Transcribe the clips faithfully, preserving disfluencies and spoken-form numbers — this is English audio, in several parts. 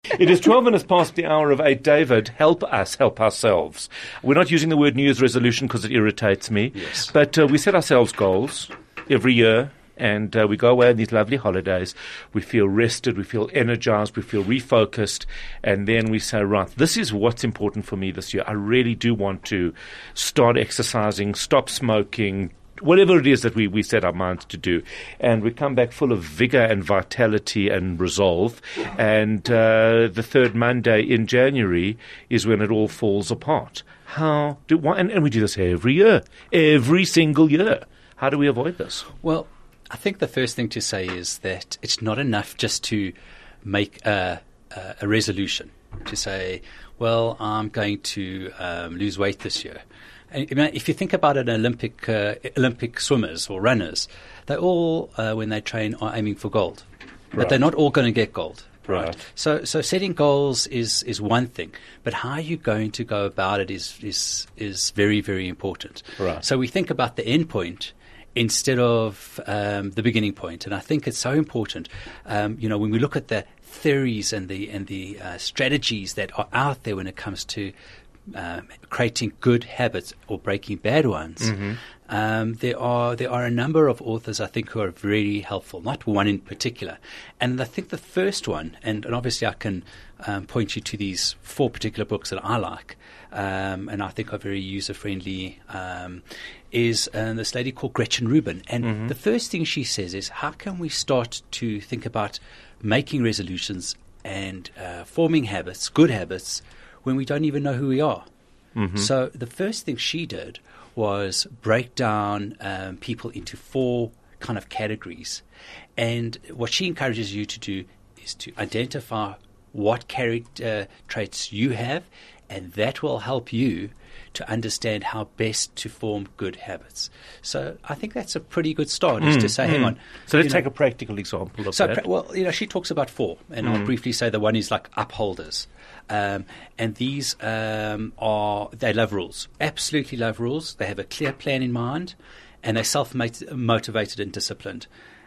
It is twelve minutes past the hour of eight. David, help us help ourselves. We're not using the word New Year's resolution because it irritates me. Yes. But uh, we set ourselves goals every year. And uh, we go away on these lovely holidays. We feel rested, we feel energized, we feel refocused. And then we say, right, this is what's important for me this year. I really do want to start exercising, stop smoking, whatever it is that we, we set our minds to do. And we come back full of vigor and vitality and resolve. And uh, the third Monday in January is when it all falls apart. How do why, and, and we do this every year, every single year. How do we avoid this? Well, I think the first thing to say is that it's not enough just to make a, a, a resolution, to say, well, I'm going to um, lose weight this year. And, I mean, if you think about it, Olympic uh, Olympic swimmers or runners, they all, uh, when they train, are aiming for gold. But Right. they're not all going to get gold. Right. Right. So, so setting goals is, is one thing, but how you're going to go about it is is is very, very important. Right. So we think about the end point instead of um, the beginning point, and I think it's so important. Um, you know, when we look at the theories and the and the uh, strategies that are out there when it comes to um, creating good habits or breaking bad ones. Mm-hmm. Um, there are there are a number of authors I think who are very helpful, not one in particular. And I think the first one, and, and obviously I can um, point you to these four particular books that I like, um, and I think are very user friendly, um, is uh, this lady called Gretchen Rubin. And Mm-hmm. the first thing she says is, how can we start to think about making resolutions and uh, forming habits, good habits, when we don't even know who we are? Mm-hmm. So the first thing she did was break down um, people into four kind of categories. And what she encourages you to do is to identify what character traits you have, and that will help you to understand how best to form good habits. So I think that's a pretty good start, is to say, hang on. So let's you take know, a practical example of so, that. pra- well, you know, she talks about four, and Mm. I'll briefly say the one is like upholders. Um, and these um, are, they love rules, absolutely love rules. They have a clear plan in mind, and they're self-motivated and disciplined.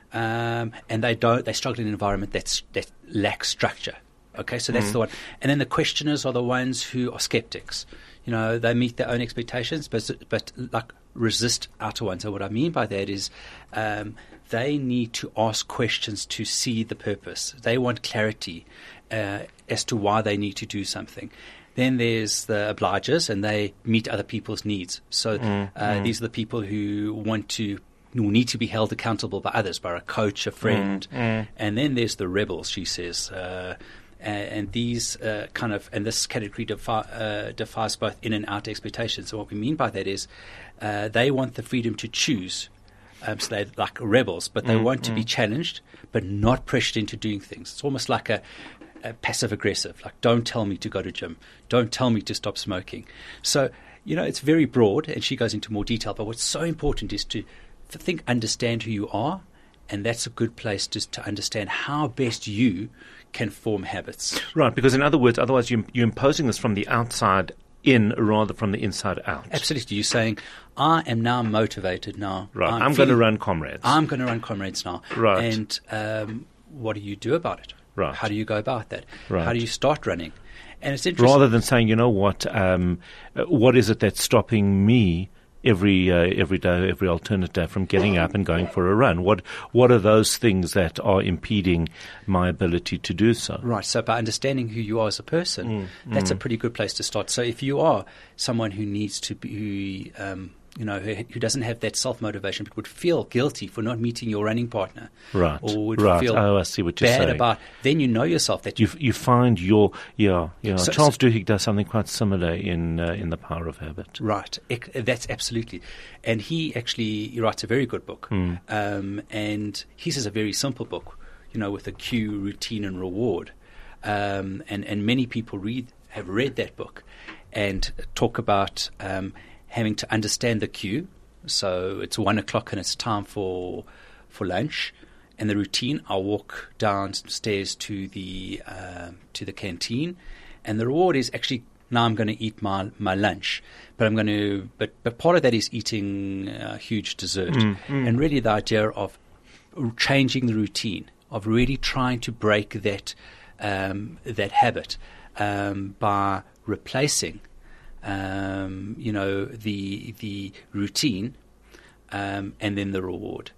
Um, and they don't, they struggle in an environment that's, that lacks structure. Okay, so that's Mm. the one. And then the questioners are the ones who are skeptics. You know, they meet their own expectations, but but like resist outer ones. So what I mean by that is um, they need to ask questions to see the purpose. They want clarity uh, as to why they need to do something. Then there's the obligers, and they meet other people's needs. So Mm, uh, mm. these are the people who want to who need to be held accountable by others, by a coach, a friend. Mm, mm. And then there's the rebels, she says. Uh, and, and these uh, kind of, and this category defi- uh, defies both in and out expectations. So what we mean by that is uh, they want the freedom to choose. Um, so they're like rebels, but they Mm, want to be mm. challenged, but not pressured into doing things. It's almost like a, a passive aggressive, like don't tell me to go to gym, don't tell me to stop smoking. So, you know, it's very broad, and she goes into more detail, but what's so important is to think, understand who you are, and that's a good place just to understand how best you can form habits. Right, because in other words, otherwise you, you're imposing this from the outside in rather from the inside out. Absolutely. You're saying, I am now motivated now. Right, I'm, I'm going to feeling- run Comrades. I'm going to run Comrades now. Right. And um, what do you do about it? Right. How do you go about that? Right. How do you start running? And it's interesting. Rather than saying, you know what, um, uh, what is it that's stopping me every uh, every day, every alternate day from getting up and going for a run? What what are those things that are impeding my ability to do so? Right. So by understanding who you are as a person, Mm, that's mm. a pretty good place to start. So if you are someone who needs to be, um, you know, who, who doesn't have that self-motivation but would feel guilty for not meeting your running partner, Right, or would right. feel Oh, I see what you're bad saying. about, then you know yourself that You you find your yeah yeah. So- Charles Duhigg does something quite similar in uh, in The Power of Habit. Right, Ec- that's absolutely. And he actually he writes a very good book. Mm. Um, and his is a very simple book, you know, with a cue, routine, and reward. Um, and, and many people read have read that book and talk about um, having to understand the cue. So it's one o'clock and it's time for for lunch. And the routine, I'll walk downstairs to the uh, to the canteen, and the reward is actually, now I'm going to eat my, my lunch, but I'm going to, but, but part of that is eating a huge dessert. Mm, mm. And really the idea of changing the routine, of really trying to break that um, that habit um, by replacing, um, you know, the the routine um, and then the reward.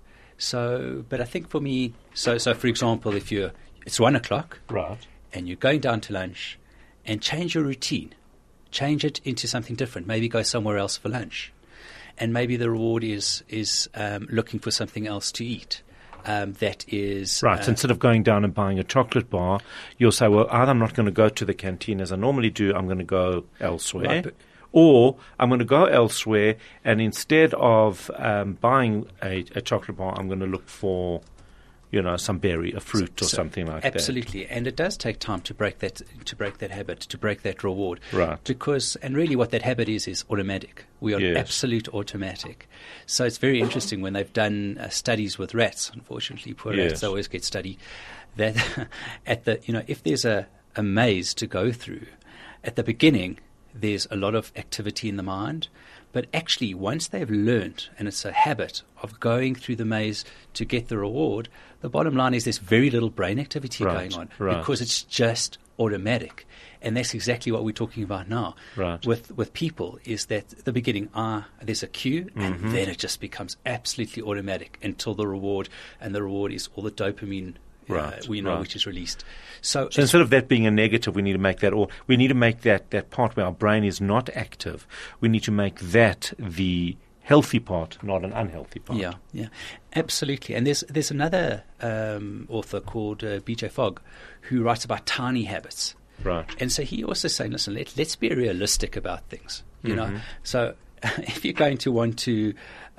So, but I think for me, so so for example, if you're it's one o'clock, Right. and you're going down to lunch, and change your routine, change it into something different. Maybe go somewhere else for lunch, and maybe the reward is is um, looking for something else to eat. Um, that is Right. uh, So instead of going down and buying a chocolate bar, you'll say, well, either I'm not going to go to the canteen as I normally do, I'm going to go elsewhere. Right, but- or I'm going to go elsewhere, and instead of um, buying a, a chocolate bar, I'm going to look for, you know, some berry, a fruit or So- something like absolutely, and it does take time to break that to break that habit, to break that reward. Right. Because and really, what that habit is is automatic. We are Yes. absolute automatic. So it's very interesting when they've done uh, studies with rats. Unfortunately, poor Yes. rats they always get studied. That at the you know if there's a, a maze to go through, at the beginning there's a lot of activity in the mind. But actually, once they've learned, and it's a habit of going through the maze to get the reward, the bottom line is there's very little brain activity Right, going on right. because it's just automatic. And that's exactly what we're talking about now. Right. With with people is that at the beginning, ah, there's a cue, and Mm-hmm. then it just becomes absolutely automatic until the reward, and the reward is all the dopamine, uh, Right, we know, right. which is released. So, So instead of that being a negative, we need to make that, or we need to make that, that part where our brain is not active. We need to make that the healthy part, not an unhealthy part. Yeah, yeah, absolutely. And there's there's another um, author called uh, B J Fogg who writes about tiny habits. Right. And so he also saying, listen, let, let's be realistic about things. You Mm-hmm. know, so if you're going to want to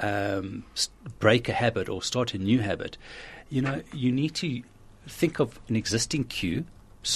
um, s- break a habit or start a new habit, you know, you need to think of an existing cue.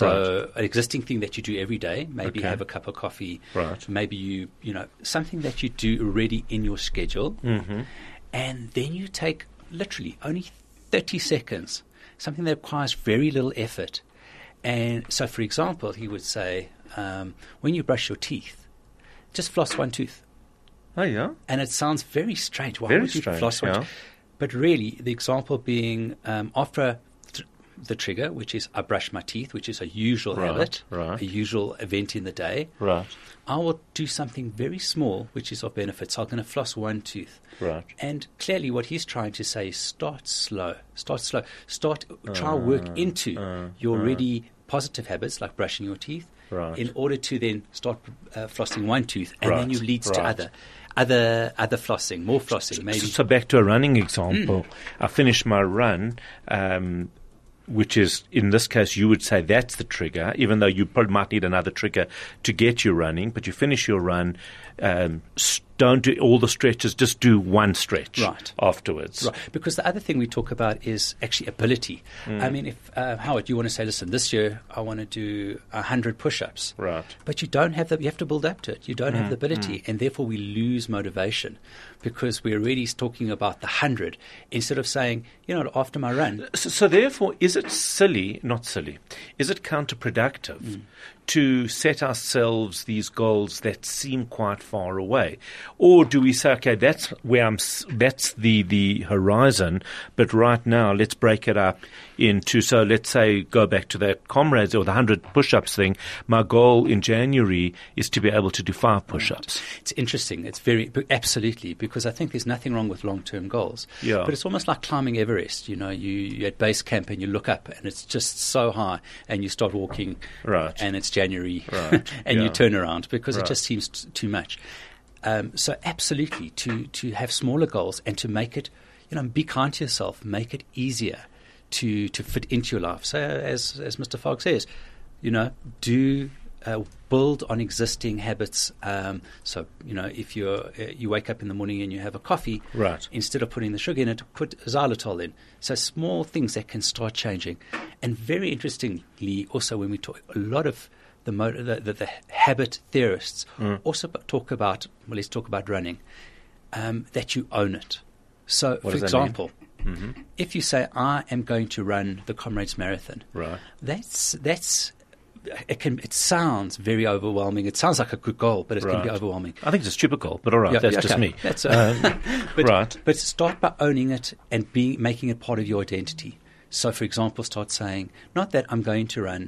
So an existing thing that you do every day, maybe Okay. have a cup of coffee, Right. maybe you, you know, something that you do already in your schedule. Mm-hmm. And then you take literally only thirty seconds, something that requires very little effort. And so, for example, he would say, um, when you brush your teeth, just floss one tooth. Oh, yeah. And it sounds very strange. Why Very would you strange, floss one yeah. tooth? But really, the example being um, after th- the trigger, which is I brush my teeth, which is a usual Right, habit, right. a usual event in the day. Right. I will do something very small, which is of benefit. So I'm going to floss one tooth. Right. And clearly what he's trying to say is start slow. Start slow. Start, try work into uh, your uh. already positive habits like brushing your teeth Right. in order to then start uh, flossing one tooth. And then Right, you leads to right. other, other, other flossing, more flossing, maybe. So, so back to a running example. Mm. I finish my run, um, which is, in this case, you would say that's the trigger, even though you probably might need another trigger to get you running. But you finish your run, um, s- don't do all the stretches, just do one stretch Right. afterwards. Right, because the other thing we talk about is actually ability. Mm. I mean, if uh, Howard, you want to say, listen, this year I want to do a hundred push-ups, Right. but you don't have the, you have to build up to it. You don't Mm, have the ability, and therefore we lose motivation because we're already talking about the hundred instead of saying, you know, after my run, So, so therefore, is it silly, not silly, is it counterproductive Mm. to set ourselves these goals that seem quite far away? Or do we say, okay, that's where I'm, s- that's the, the horizon, but right now let's break it up into, so let's say, go back to that comrades or the hundred push-ups thing. My goal in January is to be able to do five push-ups. it's interesting. It's very, absolutely, because I think there's nothing wrong with long-term goals. Yeah. But it's almost like climbing Everest. You know, you, you're at base camp and you look up and it's just so high and you start walking Right. and it's January Right. and Yeah. you turn around because Right. it just seems t- too much. Um, so absolutely, to, to have smaller goals and to make it, you know, be kind to yourself, make it easier to, to fit into your life. So as, as Mister Fogg says, you know, do uh, build on existing habits. Um, so, you know, if you're, uh, you wake up in the morning and you have a coffee, Right. instead of putting the sugar in it, put xylitol in. So small things that can start changing. And very interestingly, also when we talk, a lot of the, mo- the, the, the habit theorists Mm. also b- talk about, well, let's talk about running, um, that you own it. So, What for does that mean? example, Mm-hmm. if you say, I am going to run the Comrades Marathon, Right. that's, that's, it can, it sounds very overwhelming. It sounds like a good goal, but it can be Right. overwhelming. I think it's a stupid goal, but all right, Yeah, that's yeah, just okay. me. That's, uh, Um, but, right. But start by owning it and be, making it part of your identity. So, for example, start saying, not that I'm going to run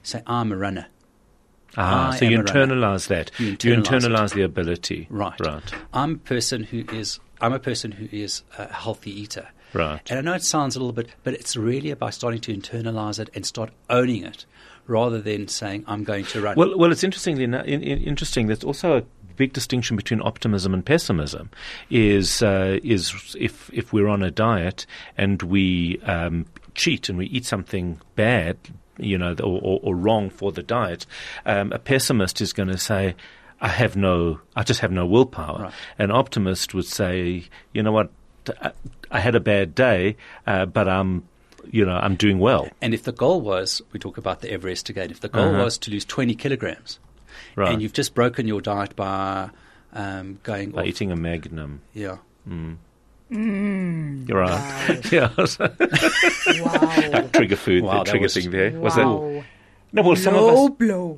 say, I'm a runner. Ah, I so you am a runner. internalize that. You You internalize internalize it. the ability. Right. Right. I'm a person who is I'm a person who is a healthy eater. Right. And I know it sounds a little bit, but it's really about starting to internalize it and start owning it, rather than saying I'm going to run. Well, well, it's interestingly in, in, interesting. There's also a big distinction between optimism and pessimism. Is uh, is if if we're on a diet and we um, cheat and we eat something bad, you know, or, or, or wrong for the diet, um, a pessimist is going to say, I have no, I just have no willpower. Right. An optimist would say, you know what, I, I had a bad day, uh, but I'm, you know, I'm doing well. And if the goal was, we talk about the Everest again, if the goal Uh-huh. was to lose twenty kilograms, Right. and you've just broken your diet by um, going By off, eating a Magnum. yeah, You're right. Yeah. Wow. Trigger food, Wow, the that trigger was- thing there. Was that? Wow. No, well, some Low of us. blow.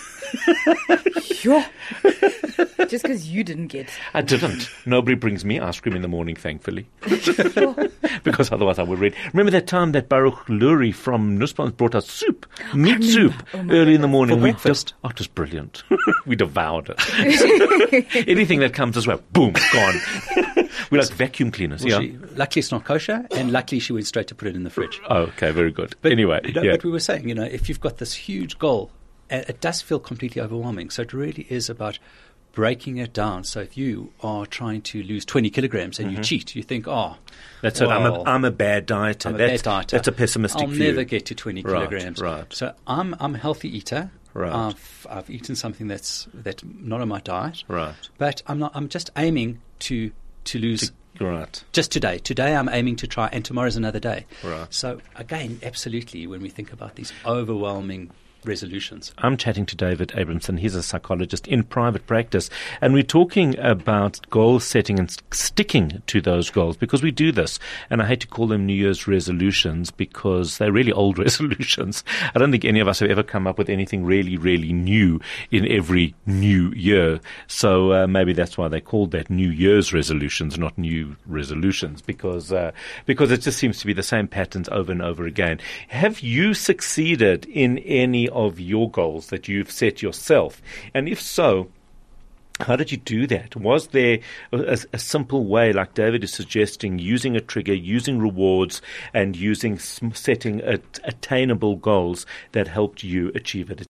Sure. Just because you didn't get. I didn't. Nobody brings me ice cream in the morning, thankfully. Because otherwise I would read. Remember that time that Baruch Lurie from Nussbaum brought us soup, meat remember. soup, Oh my early in the morning. For We breakfast. dev- oh, it was brilliant. We devoured it. Anything that comes this way, boom, gone. We're like vacuum cleaners. Well, yeah. she, luckily it's not kosher, and luckily she went straight to put it in the fridge. Oh, okay, very good. But, anyway, you know, yeah. but we were saying, you know, if you've got this huge goal, uh, it does feel completely overwhelming. So it really is about breaking it down. So if you are trying to lose twenty kilograms and you cheat, you think, oh, That's it. I'm a, well, I'm a bad dieter. I'm a that's, bad dieter. That's a pessimistic I'll view. never get to twenty Right, kilograms. right. So I'm I'm a healthy eater. Right. I've I've eaten something that's that's not on my diet. Right. But I'm not. I'm just aiming to to lose. Right. Just today. Today I'm aiming to try, and tomorrow's another day. Right. So again, absolutely, when we think about these overwhelming resolutions. I'm chatting to David Abramson. He's a psychologist in private practice, and we're talking about goal setting and s- sticking to those goals, because we do this. And I hate to call them New Year's resolutions because they're really old resolutions. I don't think any of us have ever come up with anything really, really new in every new year. So uh, maybe that's why they called that New Year's resolutions, not new resolutions, because uh, because it just seems to be the same patterns over and over again. Have you succeeded in any of your goals that you've set yourself? And if so, how did you do that? Was there a, a simple way, like David is suggesting, using a trigger, using rewards, and using setting a, attainable goals that helped you achieve it?